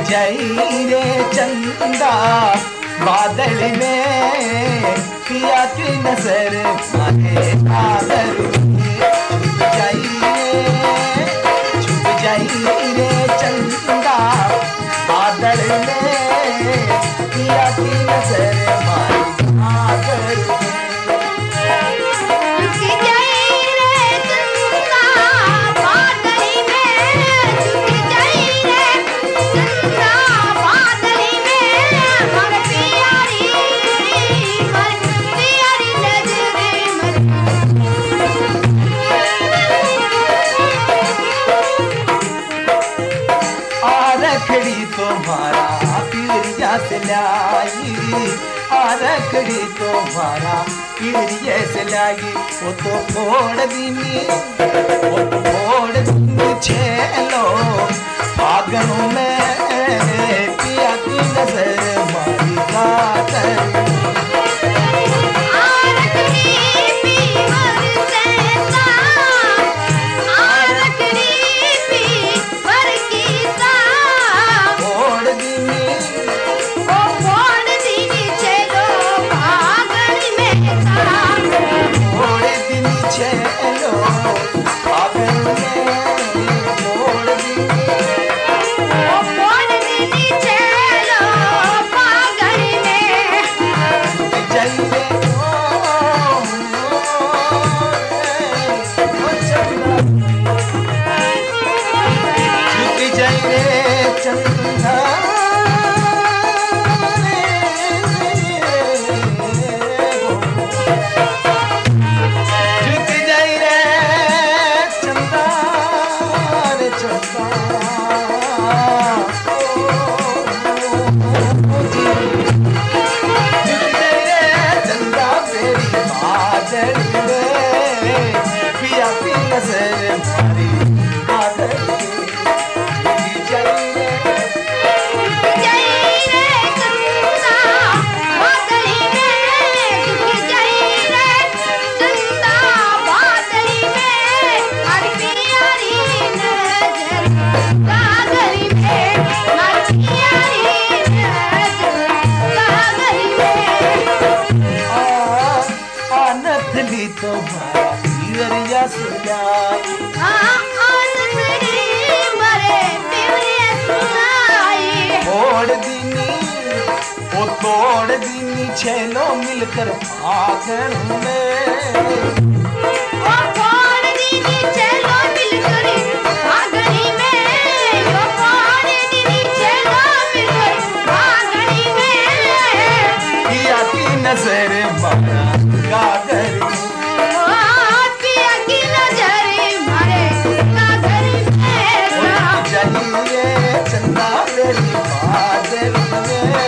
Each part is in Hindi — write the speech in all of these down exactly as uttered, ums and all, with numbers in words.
जाई रे चंदा बादल में पिया की नजर मारे आदर छुप जाई रे छुप जाई रे चंदा बादल में पिया की नजर मारे आदर तुम्हारा पीरिया से लाई रखड़ी तुम्हारा पीरिया से लाई वो तो फोड़ दीनी वो तो फोड़ दीनी छेलो फागनों में पिया की नजर मारी कातर तोड़ दीनी छेलो मिलकर फागन में ओ फोड़ दीनी छेलो मिलकर फागनी में ओ फोड़ दीनी छेलो मिलकर फागनी में पिया की नजर मारा कागर पिया की नजर मारे कागर में चाहिए चंदा मेरी बादल में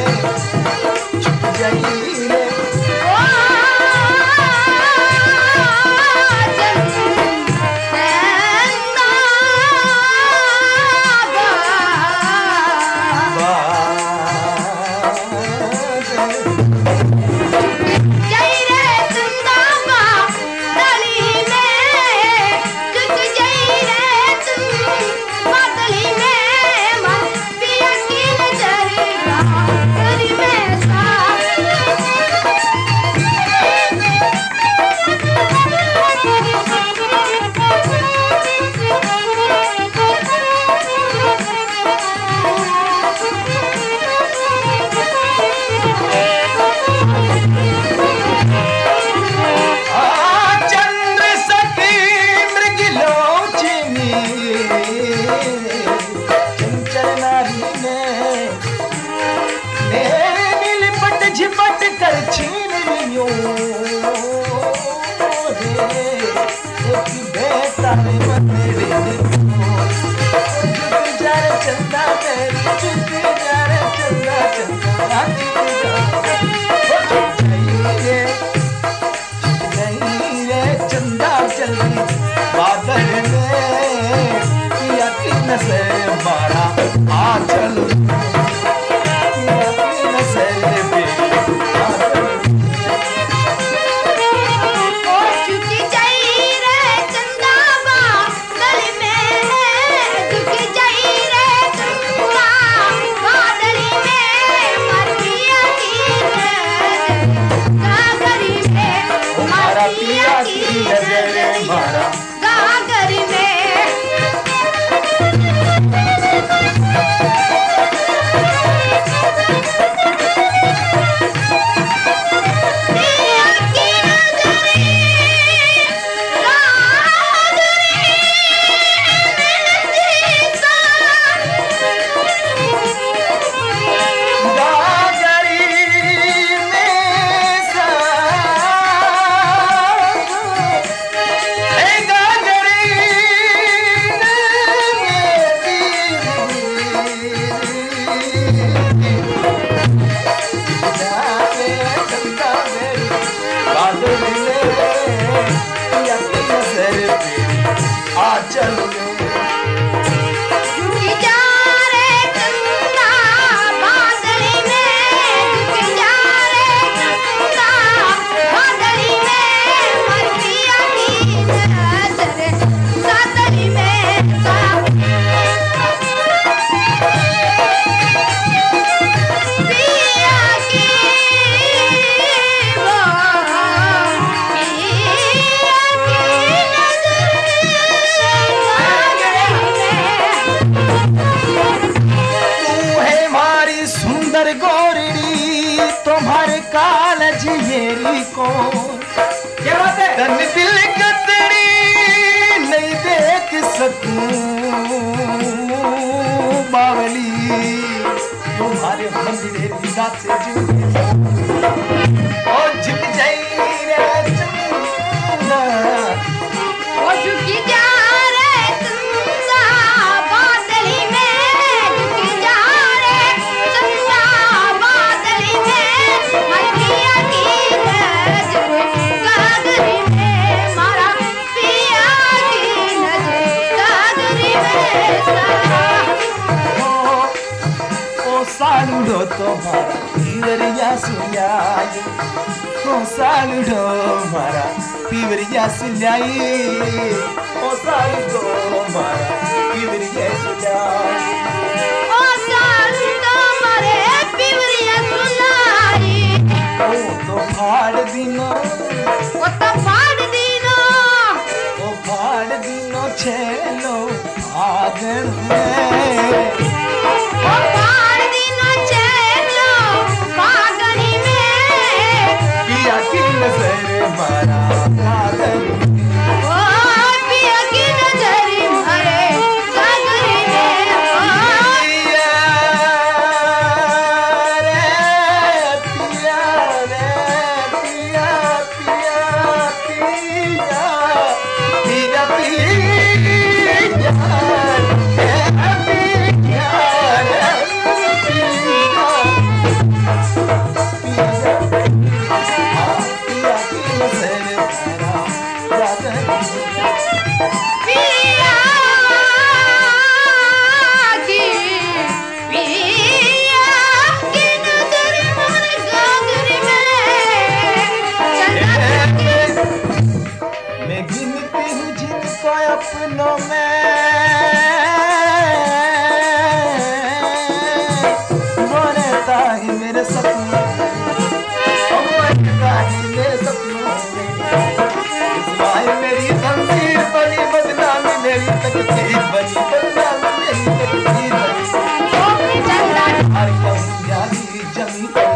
मारा आ चलो ओ चुकी जाई रे चंदा बा सुंदर गोरड़ी तुम्हारे कालज येरी को क्या बात है? तन दिल कतड़ी नहीं देख सकूं बावली तुम्हारे मंदिरे निगाह से ओ झुक जाई रे चंदा ओ झुकी जा रे चंदा बादली में झुकी जा रे चंदा बादली में मारा पिया की नजर गागरी में मारा पिया की नजर गागरी में सा ओ सालूडो तुम्हारा पीवरिया सुयाई ओ सालूडो मारा पीवरिया सुलाई ओ सालूडो मारा पीवरिया सुलाई ओ सालूडो मारे पीवरिया सुलाई ओ तो फाड़ दिनो ओ तो फाड़ दिनो ओ फाड़ दिनो छेलो आगन में ओ फाड़ दिनो चलो पागनी में पिया की नजर मारा कागन ओ पिया की नजर मारे गागरी में ओ पिया रे पिया रे पिया पिया पिया पिया पिया पिया की पिया की नजर मारे गागरी में चंदा मैं गिनती हूँ जिनको अपनों में वो रहता है मेरे सपनों में वो रहता है मेरे सपनों में इस्माइल मेरी तकदीर बनी बदनामी मेरी तकदीर बनी बदनामी मेरी तकदीर बनी ओ चंदा हर कभी जाली जमी